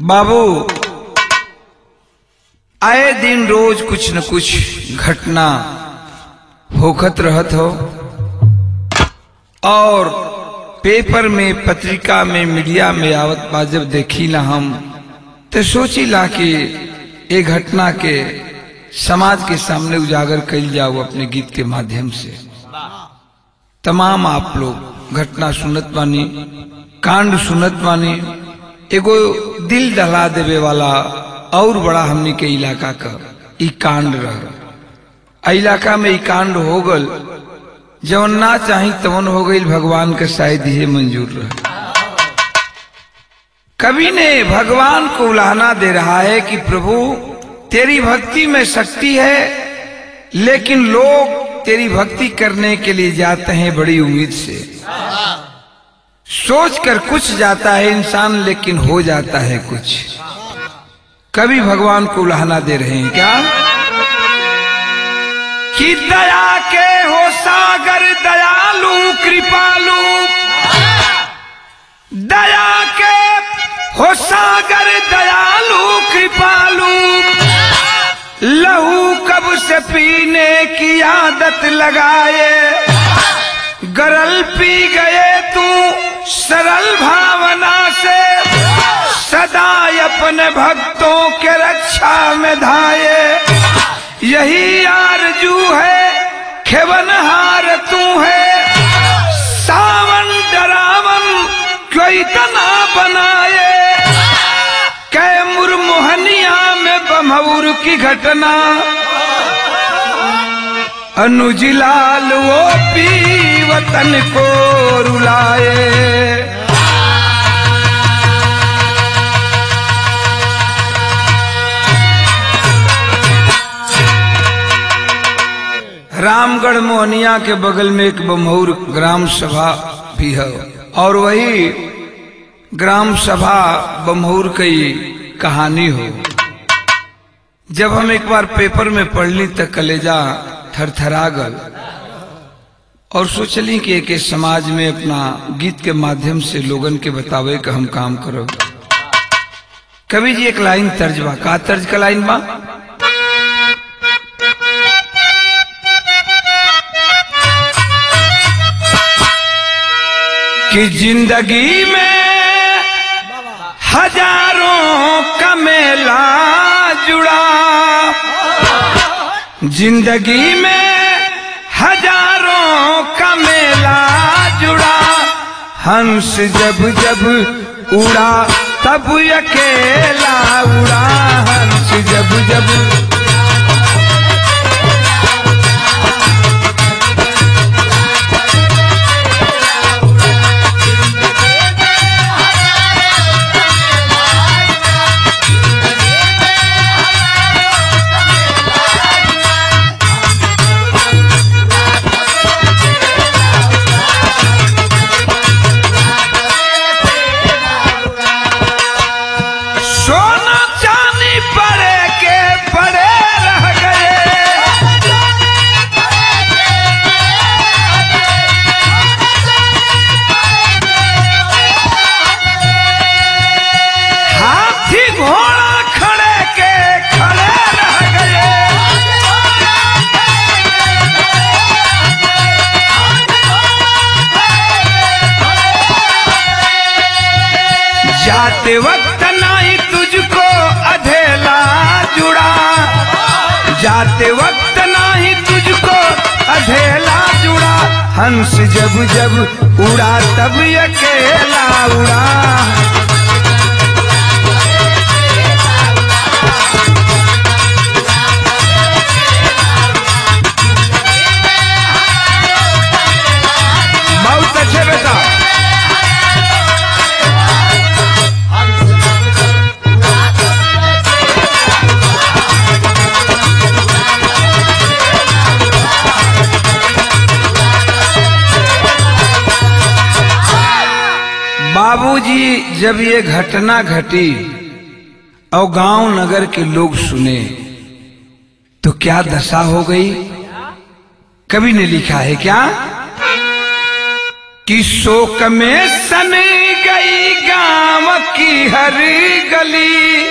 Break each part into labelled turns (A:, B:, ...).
A: बाबू आए दिन रोज कुछ न कुछ घटना होखत रहत हो और पेपर में पत्रिका में मीडिया में आवत बा। जब देखी ना हम तो सोची ला कि ये घटना के समाज के सामने उजागर कल जाओ अपने गीत के माध्यम से। तमाम आप लोग घटना सुनत बानी, कांड सुनत बानी। एगो दिल दहला देवे वाला और बड़ा हमनी के इलाका का ई कांड रहा। इलाका में ई कांड हो गल, जवन ना चाही तवन हो गई। भगवान का शायद ये मंजूर रहा। कवि ने भगवान को उलाहना दे रहा है कि प्रभु तेरी भक्ति में शक्ति है, लेकिन लोग तेरी भक्ति करने के लिए जाते हैं बड़ी उम्मीद से। सोच कर कुछ जाता है इंसान, लेकिन हो जाता है कुछ। कवि भगवान को उलाहना दे रहे हैं क्या कि दया के हो सागर दयालु कृपालु, दया के हो सागर दयालु कृपालु, लहू कब से पीने की आदत लगाए, गरल पी गए तू सरल भावना से, सदा अपने भक्तों के रक्षा में धाये, यही आरजू है खेवनहार तू है, सावन डरावन कोई तना बनाए, कै मुरमोहनिया में बमहूर की घटना, अनुजलाल वो पी वतन को रुलाए। रामगढ़ मोहनिया के बगल में एक बमहूर ग्राम सभा भी है, और वही ग्राम सभा बमहूर की कहानी हो। जब हम एक बार पेपर में पढ़ली तो कलेजा थरथरा गल और सोचली कि एक समाज में अपना गीत के माध्यम से लोगन के बतावे का हम काम करो। कवि जी एक लाइन तर्ज बा, का तर्ज का लाइन बा कि जिंदगी में हजारों का मेला जुड़ा, जिंदगी में हजारों का मेला जुड़ा, हंस जब जब उड़ा तब अकेला उड़ा, हंस जब जब जाते वक्त नहीं तुझको अधेला जुड़ा, जाते वक्त नहीं तुझको अधेला जुड़ा, हंस जब जब उड़ा तब अकेला उड़ा। बहुत अच्छे बेटा। बाबूजी जब ये घटना घटी और गांव नगर के लोग सुने तो क्या दशा हो गई। कवि ने लिखा है क्या कि शोक में सन गई गांव की हर गली,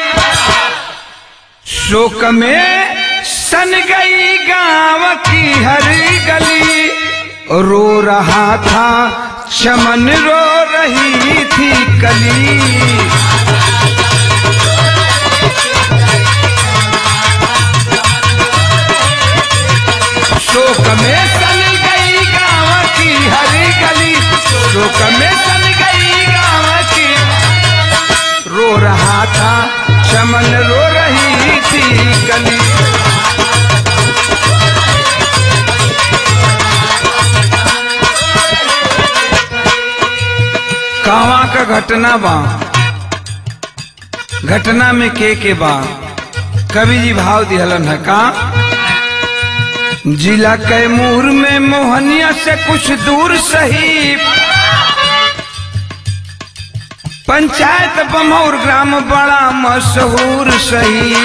A: शोक में सन गई गांव की हर गली, रो रहा था चमन रो रही थी कली। शोक में सन गई गांव की हर गली, शोक में सन गई गांव की, रो रहा था चमन रो रही थी गली। कहवा का घटना बा, घटना में के बा कवि जी भाव दिहलन है का। जिला कैमूर में मोहनिया से कुछ दूर सही, पंचायत बमौर ग्राम बड़ा मशहूर सही।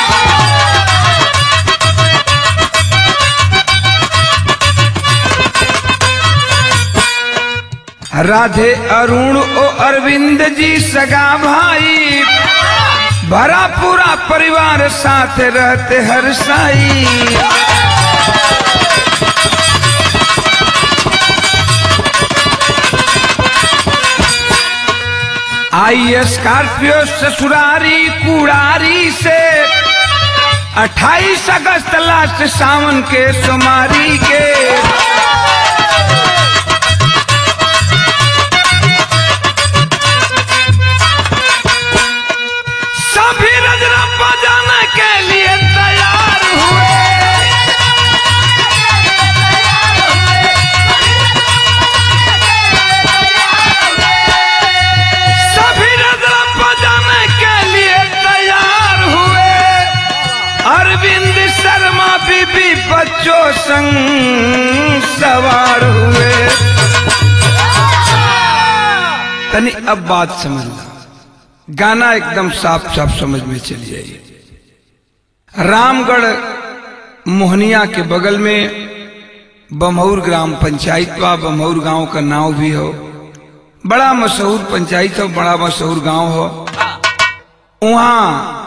A: राधे अरुण ओ अरविंद जी सगा भाई, भरा पूरा परिवार साथ रहते हर साई। आई स्कॉर्पियो ससुरारी कुड़ारी से 28 अगस्त लास्ट सावन के सोमारी के। सभी रजरप्पा जाने के लिए तैयार हुए, सभी रजरप्पा जाने के लिए तैयार हुए। अरविंद शर्मा बीबी बच्चों संग सवार हुए। तनी अब बात समझ ला, गाना एकदम साफ साफ समझ में चली आइए। रामगढ़ मोहनिया के बगल में बमौर ग्राम पंचायत बा, बमौर गांव का नाव भी हो, बड़ा मशहूर पंचायत हो, बड़ा मशहूर गांव हो। वहां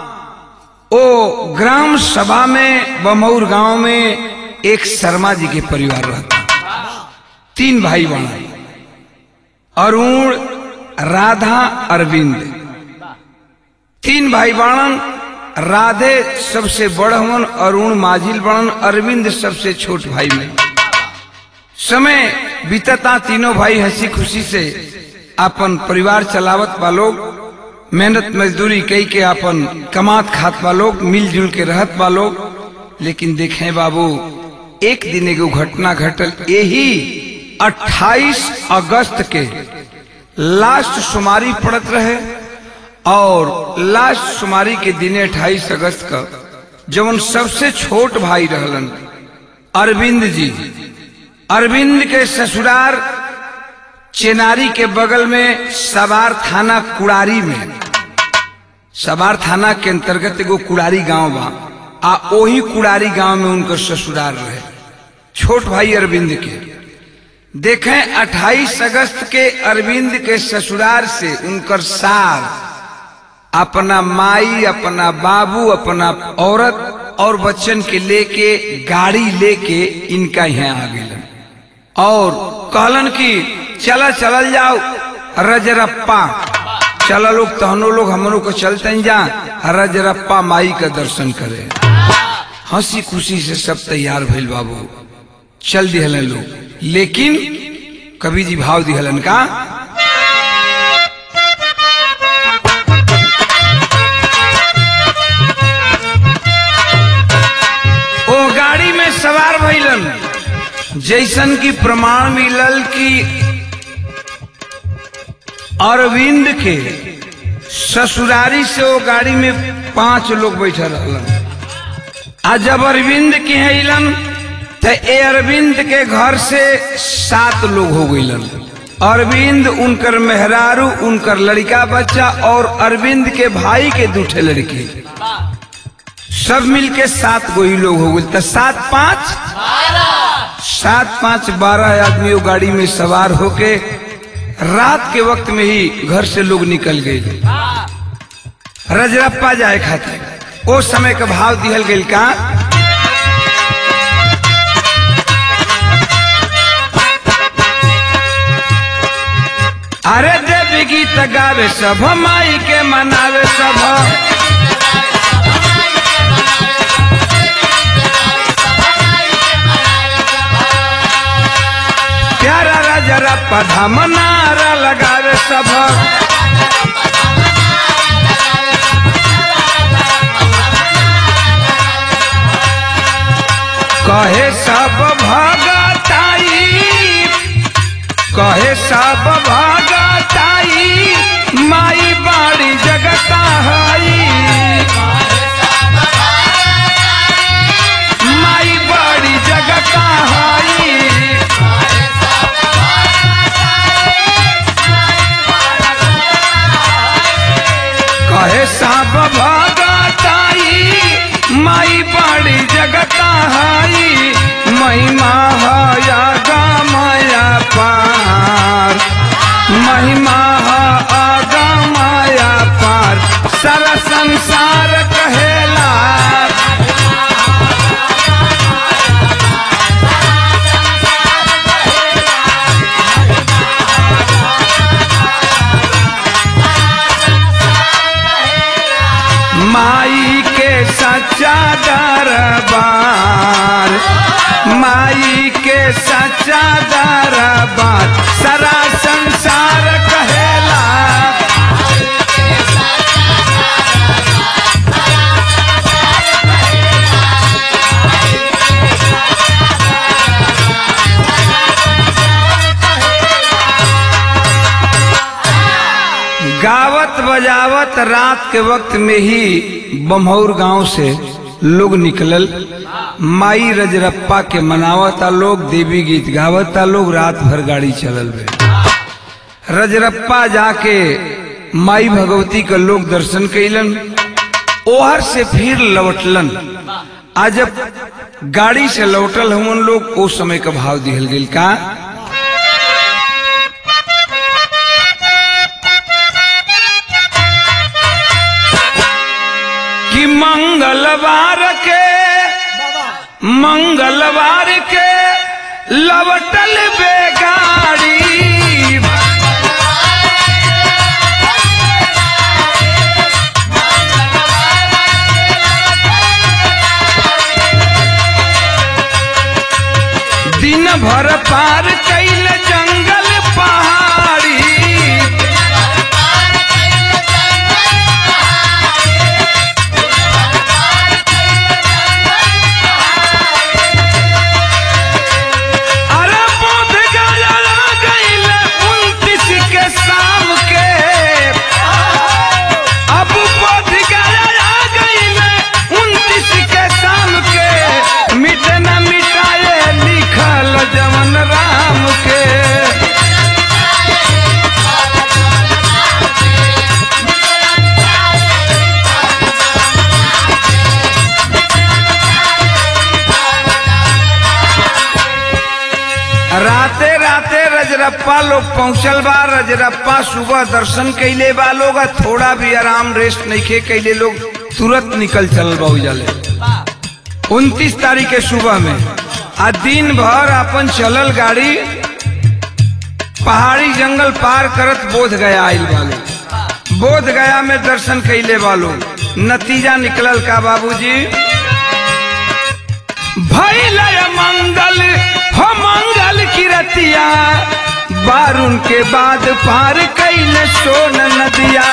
A: ओ ग्राम सभा में बमौर गांव में एक शर्मा जी के परिवार रहता, 3 भाई बहन, अरुण, राधा, अरविंद, 3 भाई बाणन। राधे सबसे बड़ हवन, अरुण माझिल बड़न, अरविंद सबसे छोट भाई में। समय बीतता, तीनों भाई हंसी खुशी से अपन परिवार चलावत बा लोग, मेहनत मजदूरी कई के अपन कमात खात बा लोग, मिलजुल के रहत बा लोग। लेकिन देखें बाबू, एक दिन एगो घटना घटल, यही 28 अगस्त के लास्ट सुमारी पड़त रहे, और लास्ट सुमारी के दिन 28 अगस्त का जवन सबसे छोट भाई रहलन अरविंद जी, अरविंद के ससुराल चेनारी के बगल में सवार थाना कुड़ारी में, सवार थाना के अंतर्गत एगो कुड़ारी गांव बा, आ ओही कुड़ारी गांव में उनका ससुराल रहे छोट भाई अरविंद के। देखें 28 अगस्त के अरविंद के ससुराल से उनकर सार अपना माई, अपना बाबू, अपना औरत और बच्चन के लेके गाड़ी लेके इनका यहाँ आ गए और कहलन कि चला चलल जाओ रजरप्पा, चला लोग तहनो लोग हम लोग को चलते जा रजरप्पा माई का दर्शन करे। हंसी खुशी से सब तैयार भइल बाबू, चल दिहलन लोग। लेकिन कवि जी भाव दिहलन का, ओ गाड़ी में सवार भइलन, जैसन की प्रमाण मिलल कि अरविंद के ससुरारी से वो गाड़ी में 5 लोग बैठे रहलन। आ जब अरविंद के अलन तो अरविंद के घर से 7 लोग हो गईलन। अरविंद, उनकर मेहरारू, उनकर लड़का बच्चा और अरविंद के भाई के 2 लड़के, सब मिलके 7 गो ही लोग हो गए। तो 7 5 7, 5, 12 आदमी वो गाड़ी में सवार होके रात के वक्त में ही घर से लोग निकल गए रजरप्पा जाए खातिर। उस समय का भाव दिहल गई का अरे देवी गीत गावे सब माई के मनावे सब प्यारा रजरप्पा धाम नारा लगावे सब कहे सब भगताई कहे सब भगताई माई बाड़ी जगता हई माई बाड़ी जगता हई कहे सब भगताई माई बाड़ी जगता हई महिमा हया गमया पार महिमा आगा माया पार सारा संसार कहेला माई के सच्चा दरबार माई के सच्चा दरबार सारा संसार कहेला गावत बजावत रात के वक्त में ही बम्हौर गांव से लोग निकलल माई रजरप्पा के मनावता लोग देवी गीत गावता लोग रात भर गाड़ी चलल बे रजरप्पा जाके माई भगवती का लोग दर्शन कैलन ओहर से फिर लौटलन आज जब गाड़ी से लौटल हमन लोग उस समय का भाव दिहल गेल का कि मंगलवार के लवटल बेगाड़ी दिन भर पार कैल जंगल पहाड़ी राते राते रजरप्पा लोग पहुंचल बा रजरप्पा सुबह दर्शन कैले बा लोग थोड़ा भी आराम रेस्ट नहीं कैले लोग तुरंत निकल चल बा उजाले 29 तारीख के सुबह में आ दिन भर अपन चलल गाड़ी पहाड़ी जंगल पार करत बोध गया आइल बालो बोध गया में दर्शन कैले बालो नतीजा निकलल का बाबूजी भइल मंगल हो मंगल की रतिया बारुन के बाद पार कैल सोन नदिया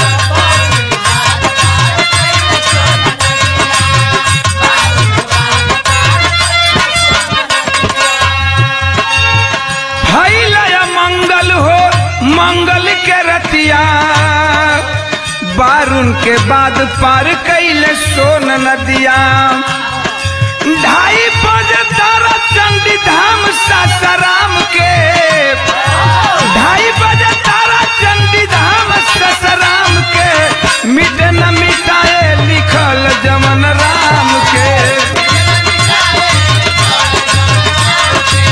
A: भइल मंगल हो मंगल के रतिया बारुन के बाद पार कैल सोन नदिया 2:30 बजे तारा चंडी धाम सासाराम के 2:30 बजे तारा चंडी धाम सासाराम के मिट न मिटाए लिखल जमन राम के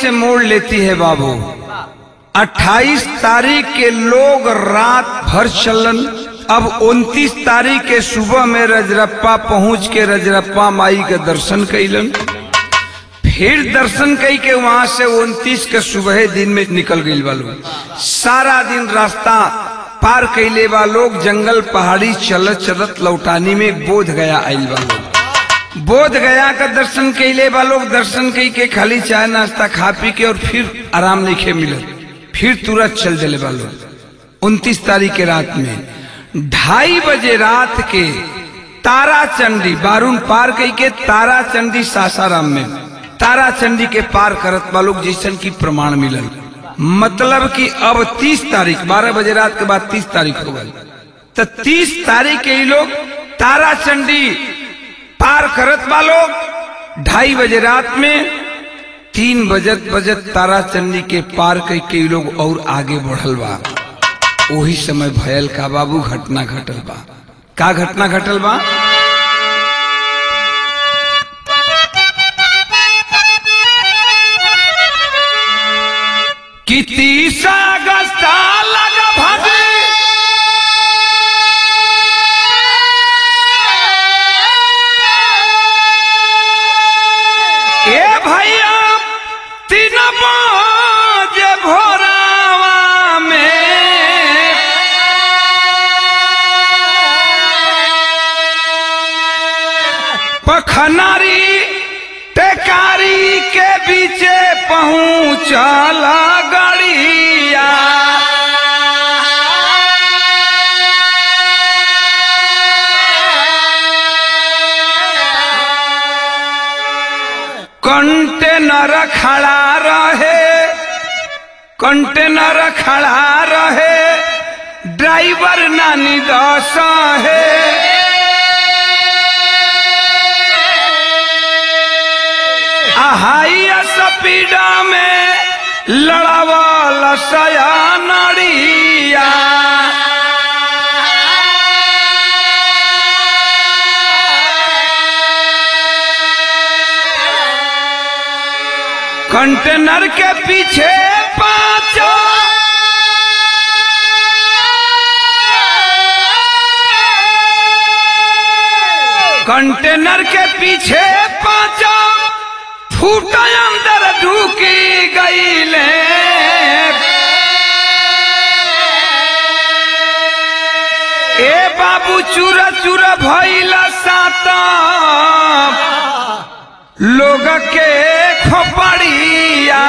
A: से मोड़ लेती है बाबू। 28 तारीख के लोग रात भर चलन। अब 29 तारीख के सुबह में रजरप्पा पहुंच के रजरप्पा माई के दर्शन कैलन। फिर दर्शन कई के वहां से 29 के सुबह दिन में निकल गई वालों। सारा दिन रास्ता पार कैले वालों, जंगल पहाड़ी चलत चलत लौटानी में बोध गया आइल वालों। बोध गया का दर्शन कैले वालों, दर्शन कई के खाली चाय नाश्ता खा पी के और फिर आराम नहीं मिलत, फिर तुरंत चल दिले वालों। 29 तारीख के रात में 2:30 बजे रात के तारा चंडी बारून पार कई के तारा चंडी सासाराम में तारा चंडी के पार करत वालों जैसन की प्रमाण मिलल। मतलब कि अब 30 तारीख 12 बजे रात के बाद 30 तारीख हो गई। तो 30 तारीख के लोग तारा चंडी पार करत वालों 2:30 बजे रात में 3 बजत तारा चंडी के पार के लोग और आगे बढ़ल बा। वही समय भयल का बाबू घटना घटल बा। का घटना घटल बा? कि 30 अगस्त लगा भागे ए भैया 3 बजे भोरावा में पखनारी टेकारी के बीचे पहुंचला गड़िया। कंटेनर खड़ा रहे, कंटेनर खड़ा रहे, ड्राइवर नानी दस है। हाई स्पीडा में लड़ावा सया नड़िया। कंटेनर के पीछे 5 कंटेनर के पीछे 5 फूट अंदर ढूकी गईले। ए बाबू चूरा चूरा भइला साता लोग के खोपड़िया।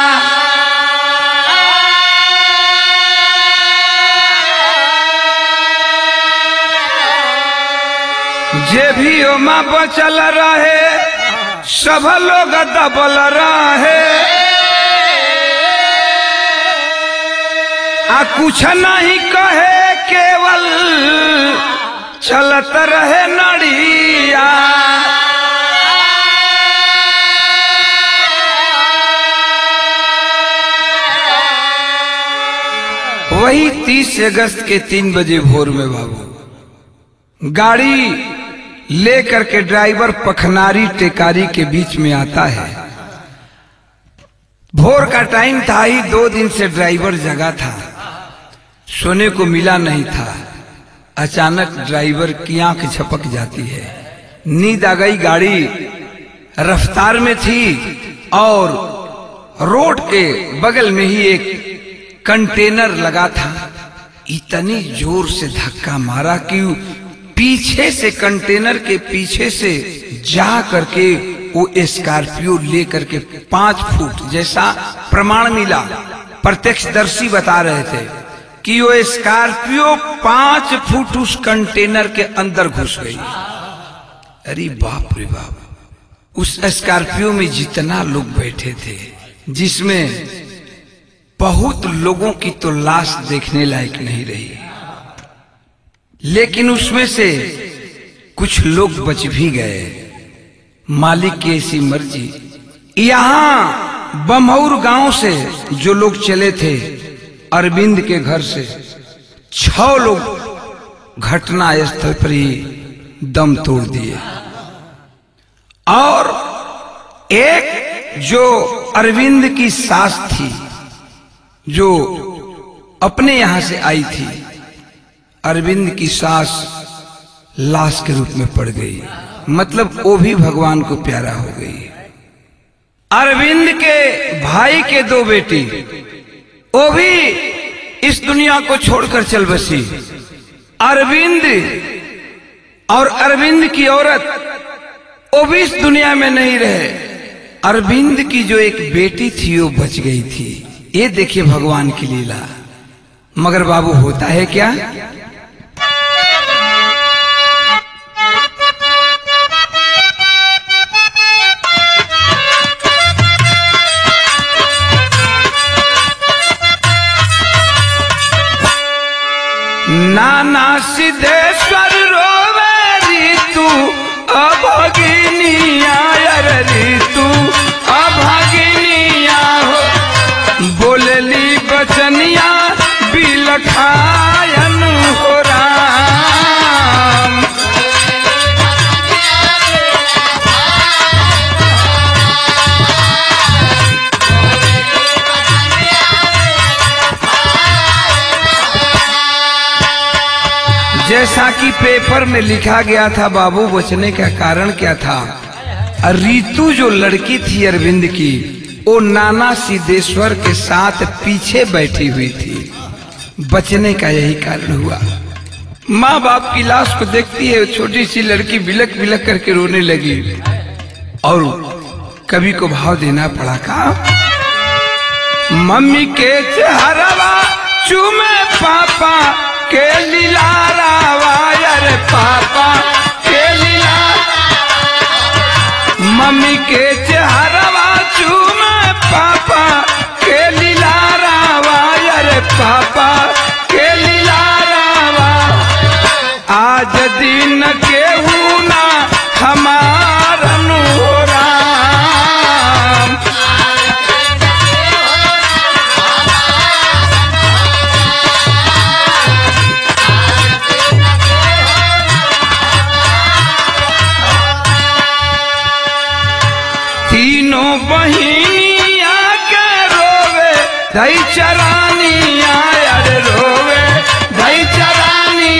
A: जे भी ओमा बचल रहे सब लोग दबल रहे। आ कुछ नहीं कहे केवल चलत रहे नड़िया। वही 30 अगस्त के 3 बजे भोर में बाबू गाड़ी लेकर के ड्राइवर पखनारी टेकारी के बीच में आता है। भोर का टाइम था ही, 2 दिन से ड्राइवर जगा था, सोने को मिला नहीं था। अचानक ड्राइवर की आंख झपक जाती है, नींद आ गई। गाड़ी रफ्तार में थी और रोड के बगल में ही एक कंटेनर लगा था। इतनी जोर से धक्का मारा कि पीछे से कंटेनर के पीछे से जा करके वो स्कॉर्पियो ले करके 5 फुट जैसा प्रमाण मिला। प्रत्यक्षदर्शी बता रहे थे कि वो स्कॉर्पियो 5 फुट उस कंटेनर के अंदर घुस गई। अरे बाप रे बाप! उस स्कॉर्पियो में जितना लोग बैठे थे, जिसमें बहुत लोगों की तो लाश देखने लायक नहीं रही, लेकिन उसमें से कुछ लोग बच भी गए। मालिक की ऐसी मर्जी। यहां बमौर गांव से जो लोग चले थे, अरविंद के घर से 6 लोग घटना स्थल पर ही दम तोड़ दिए और एक जो अरविंद की सास थी, जो अपने यहां से आई थी, अरविंद की सास लाश के रूप में पड़ गई। मतलब वो भी भगवान को प्यारा हो गई। अरविंद के भाई के दो बेटी, वो भी इस दुनिया को छोड़कर चल बसी। अरविंद और अरविंद की औरत, वो भी इस दुनिया में नहीं रहे। अरविंद की जो एक बेटी थी वो बच गई थी। ये देखिए भगवान की लीला। मगर बाबू होता है क्या? नाना सिद्धेश्वर रोवे ऋतु अभागिनिया, ऋतु अभागिनिया हो, बोलली बचनिया बिलखायन हो राम। जैसा कि पेपर में लिखा गया था बाबू, बचने का कारण क्या था? ऋतु जो लड़की थी अरविंद की, वो नाना सिद्धेश्वर के साथ पीछे बैठी हुई थी। बचने का यही कारण हुआ। माँ बाप की लाश को देखती है, छोटी सी लड़की बिलक बिलक करके रोने लगी और कवि को भाव देना पड़ा। का मम्मी के चेहरा चूमे पापा के लीलारावा, रे पापा के लीला। मम्मी के चेहरा चूमे पापा के लीलारावा, रे पापा के लीलारावा। आज दिन के हुना हमारा नूराम। तीनों बहिनिया के रोवे दई चरानिया, अरे रोवे दई चरानी।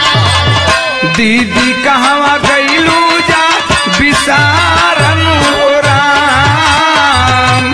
A: दीदी कहवा गईलू जा विसारन हो राम।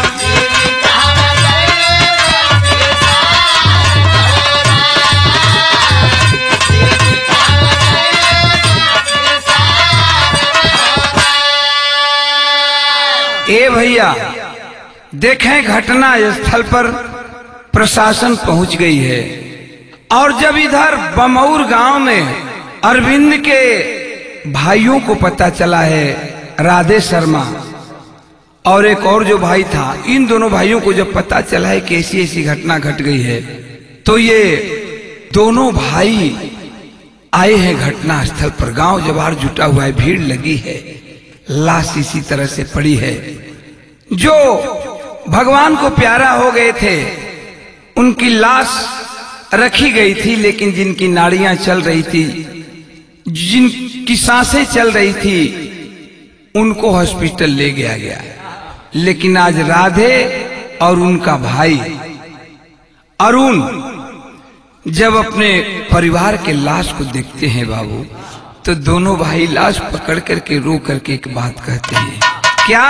A: ए भैया देखें, घटना स्थल पर प्रशासन पहुंच गई है। और जब इधर बमौर गांव में अरविंद के भाइयों को पता चला है, राधे शर्मा और एक और जो भाई था, इन दोनों भाइयों को जब पता चला है कि ऐसी ऐसी घटना घट गई है, तो ये दोनों भाई आए हैं घटना स्थल पर। गांव जवार जुटा हुआ है, भीड़ लगी है, लाश इसी तरह से पड़ी है। जो भगवान को प्यारा हो गए थे उनकी लाश रखी गई थी, लेकिन जिनकी नाड़ियां चल रही थी, जिनकी सांसें चल रही थी, उनको हॉस्पिटल ले गया गया। लेकिन आज राधे और उनका भाई अरुण जब अपने परिवार के लाश को देखते हैं बाबू, तो दोनों भाई लाश पकड़ करके रो करके एक बात कहते हैं। क्या?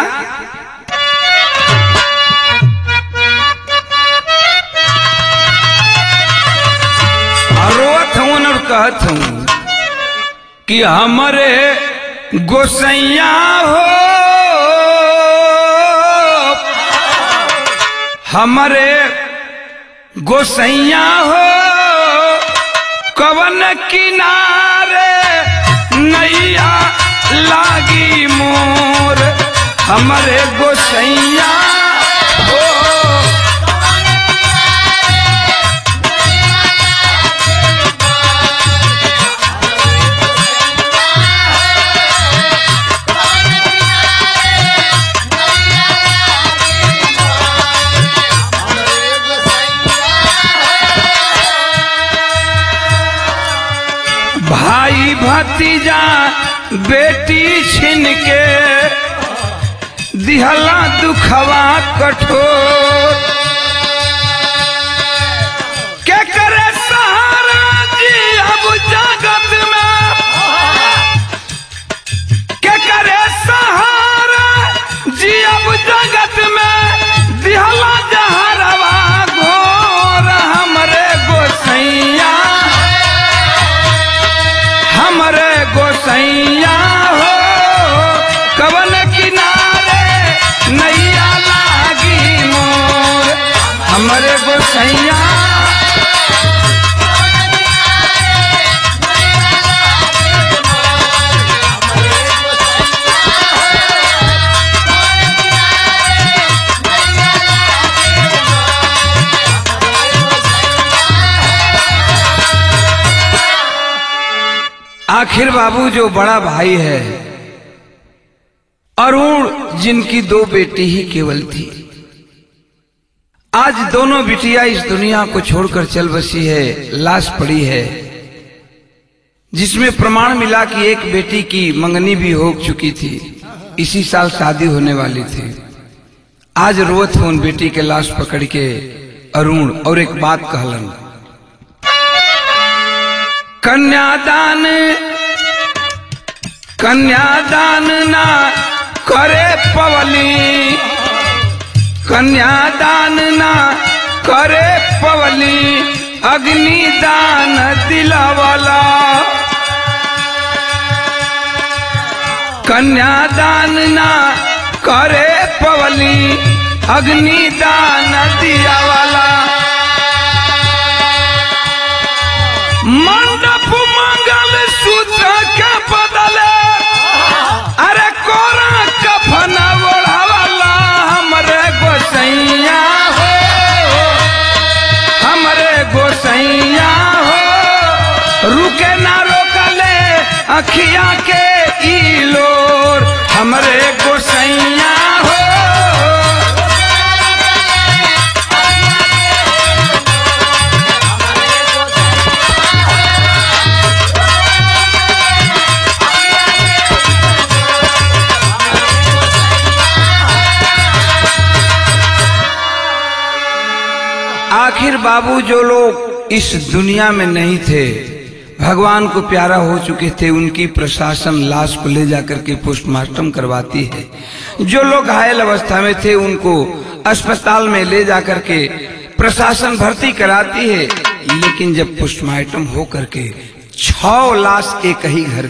A: रोत हूं और कहत हूं कि हमारे गोसैया हो, हमारे गोसैया हो, कवन किनारे नैया लागी मोर। हमारे गोसैया हो, भाई भतीजा बेटी छिन के दिहला दुखवा कठोर के करे सहारा जी अब जगत में के करे सहारा जी अब जगत में दिहला जहरवा घोर हमरे गोसैया हो कवन किनारे नैया लागी मोर हमरे गोसैया आखिर बाबू जो बड़ा भाई है अरुण जिनकी दो बेटी ही केवल थी, आज दोनों बिटिया इस दुनिया को छोड़कर चल बसी है। लाश पड़ी है जिसमें प्रमाण मिला कि एक बेटी की मंगनी भी हो चुकी थी, इसी साल शादी होने वाली थी। आज रोत हो उन बेटी के लाश पकड़ के अरुण और एक बात कहलन, कन्यादान ना करे पवली, कन्यादान ना करे पवली, अग्निदान दिलावाला, कन्यादान ना करे पवली, अग्निदान दियावाला। मंडप मंगल सूत्र के बदले अरे कोरा कफन ओढ़ावाला हमरे गोसैया हो, हमरे गोसैया हो, रुके ना रोकले अखिया के इलोर हमरे गोसैया हो। आखिर बाबू जो लोग इस दुनिया में नहीं थे, भगवान को प्यारा हो चुके थे, उनकी प्रशासन लाश को ले जाकर के पोस्टमार्टम करवाती है। जो लोग घायल अवस्था में थे उनको अस्पताल में ले जाकर के प्रशासन भर्ती कराती है। लेकिन जब पोस्टमार्टम हो करके 6 लाश एक ही घर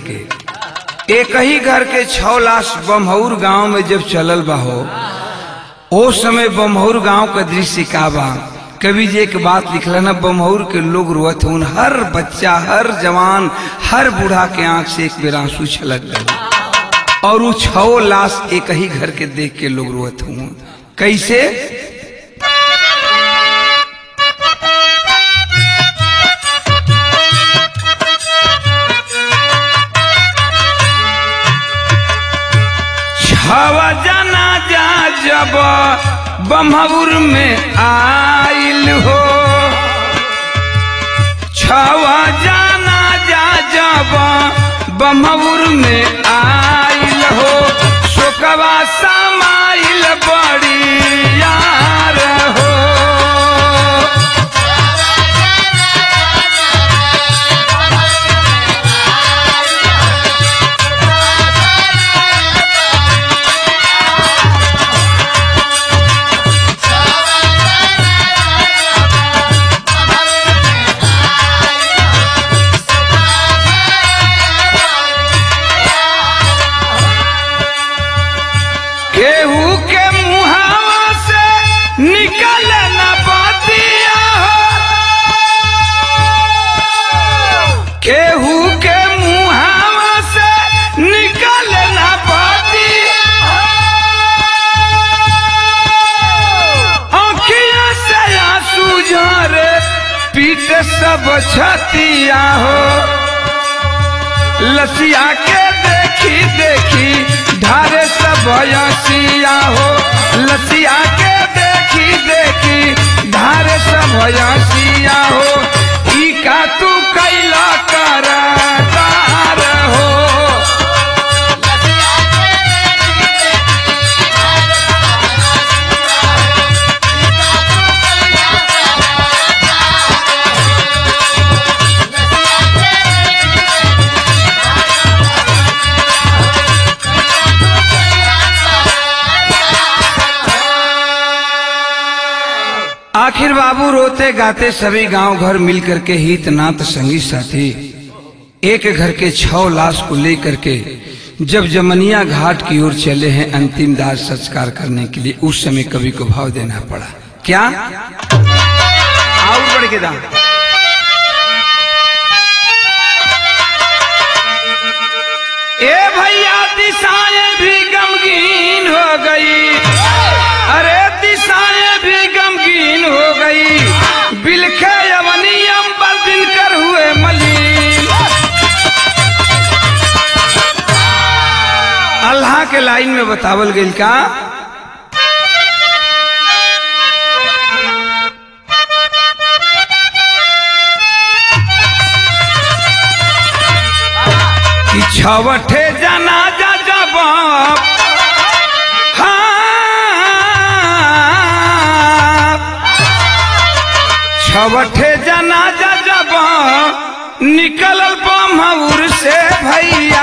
A: के 6 लाश बमहौर गांव में जब चलल बा हो, उस समय बमहौर गांव का दृश्य का बा। कवि जी एक बात लिखला ना, बमहौर के लोग रोत हूं, हर बच्चा, हर जवान, हर बूढ़ा के आंख से एक बेर आंसू छलक गए। और वो 6 लाश एक ही घर के देख के लोग रोत हूं। कैसे? छवा जाना जा जब बमहौर में आइल हो, छवा जाना जा जब बमहौर में आइल हो, शोकवा समाइल बड़ी यार हो। केहू के मुहावा से निकले ना बतिया हो, केहू के मुहावा से निकले ना बतिया हो, आँखिया से आंसू झरे पीठ सब छतिया हो। लसिया के देखी देखी धारे सब हसिया हो, लसिया के देखी देखी धारे सब हसिया हो। ई का तू कैला करतार हो, लसिया के देखी देखी धारे बाबू रोते गाते सभी गांव घर मिल करके हित नात संगी साथी एक घर के 6 लाश को लेकर के जब जमनिया घाट की ओर चले हैं अंतिम दाह संस्कार करने के लिए, उस समय कवि को भाव देना पड़ा। क्या और बढ़ के दाम ए भैया दिशाएं भी गमगीन हो गई, अरे दिशाएं भी गमगीन हो गई, बिलखे यवनी अंबर दिनकर हुए मलिन। अल्लाह के लाइन में बतावल गई का कि छवठे जनाजा जब छवठे जनाजा जब निकल बमहुर से भैया,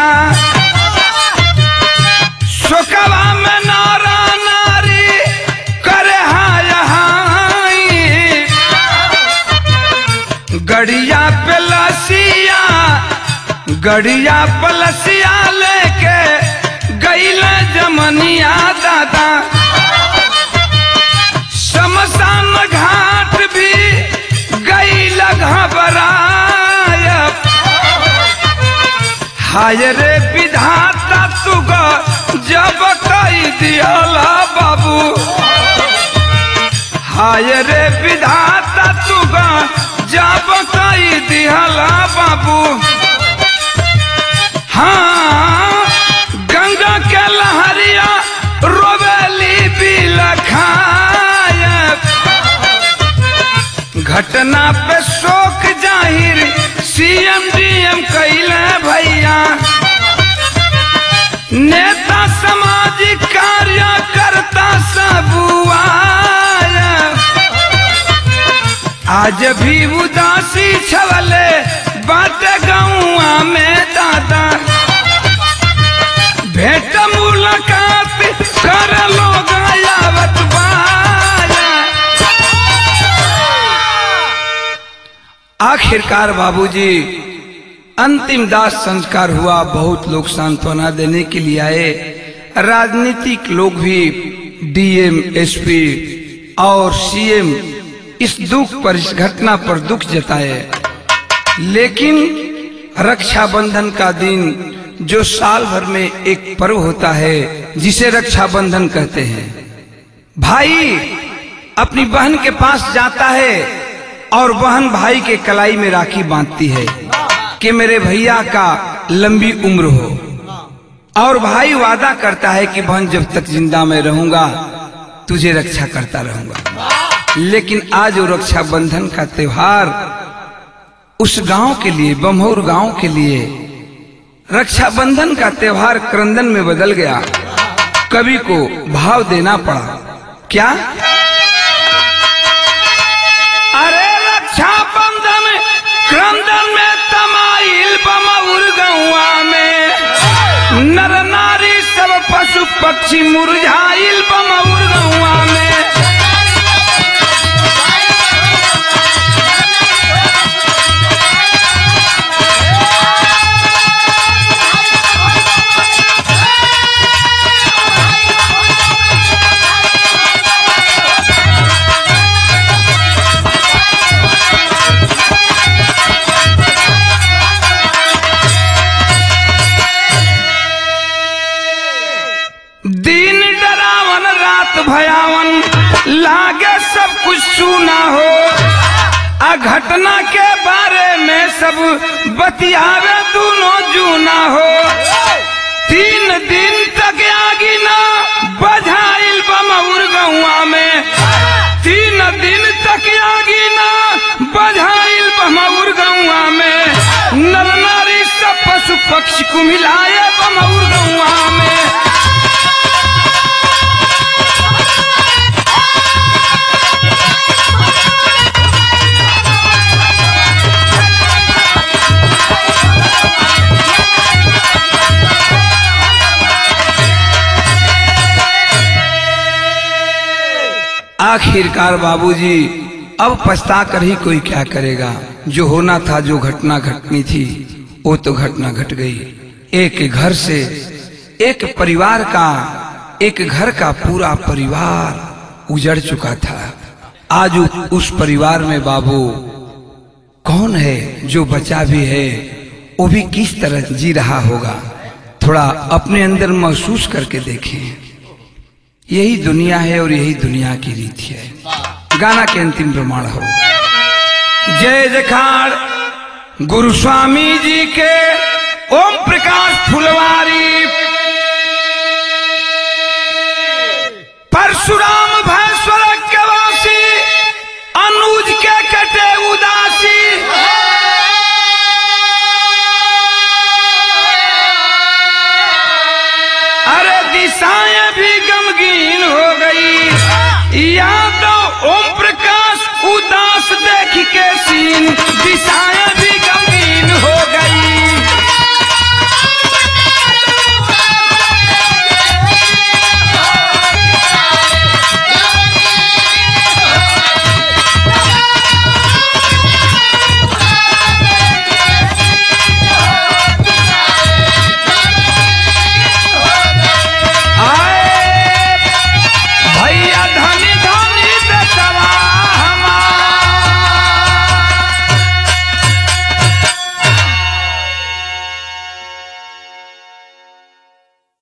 A: शोकवा में नारा नारी करे हाय हाय, गड़िया पे लसिया गड़िया पलसिया लेके गईल जमनिया दादा, शमशान घाट भी गईल घबराय, हाय रे विधाता तुग जब कई दियाला बाबू, हाय रे विधाता तुग जब कई दियाला बाबू। हाँ गंगा के लहरिया रोवेली बिलखाय, घटना पे शोक जाहिर सीएम डीएम कैले भैया, नेता सामाजिक कार्यकर्ता सब आए, आज भी उदासी छवले बात गौआ में दादा, भेंट मुलाकात कर लोग आवत बाया। आखिरकार बाबूजी अंतिम दाह संस्कार हुआ, बहुत लोग सांत्वना देने के लिए आए, राजनीतिक लोग भी डीएम एसपी और सीएम इस दुख पर इस घटना पर दुख जताए, लेकिन रक्षाबंधन का दिन जो साल भर में एक पर्व होता है जिसे रक्षाबंधन कहते हैं, भाई अपनी बहन के पास जाता है और बहन भाई के कलाई में राखी बांधती है कि मेरे भैया का लंबी उम्र हो, और भाई वादा करता है कि बहन जब तक जिंदा मैं रहूंगा तुझे रक्षा करता रहूंगा। लेकिन आज वो रक्षाबंधन का त्योहार उस गांव के लिए, बमहौर गांव के लिए रक्षाबंधन का त्योहार क्रंदन में बदल गया। कवि को भाव देना पड़ा। क्या अरे रक्षाबंधन क्रंदन में तमाइल बमहौर गौआ में, नर नारी सब पशु पक्षी मुरझाइल बमहौर गौआ में। दिन डरावन रात भयावन लागे सब कुछ सुना हो, आ घटना के बारे में सब बतियावे दोनों जूना हो। 3 दिन तक आगी ना बझाइल बमहौर गौआ में, 3 दिन तक आगी ना बझाइल बमहौर गौआ में, नर नारी सब पशु पक्षी को मिलाए बमहौर गौआ में। आखिरकार बाबूजी अब पछता कर ही कोई क्या करेगा। जो होना था, जो घटना घटनी थी, वो तो घटना घट गई। एक घर से, एक परिवार का, एक घर का पूरा परिवार उजड़ चुका था। आज उस परिवार में बाबू कौन है? जो बचा भी है वो भी किस तरह जी रहा होगा, थोड़ा अपने अंदर महसूस करके देखें। यही दुनिया है और यही दुनिया की रीति है। गाना के अंतिम प्रमाण हो। जय जखाड़ गुरु स्वामी जी के, ओम प्रकाश फुलवारी, परशुराम भय स्वर्ग के वासी, अनुज के कटे उदासी। अरे दिशाएं भी गमगीन हो गई, या तो ओम प्रकाश उदास देख के सीन।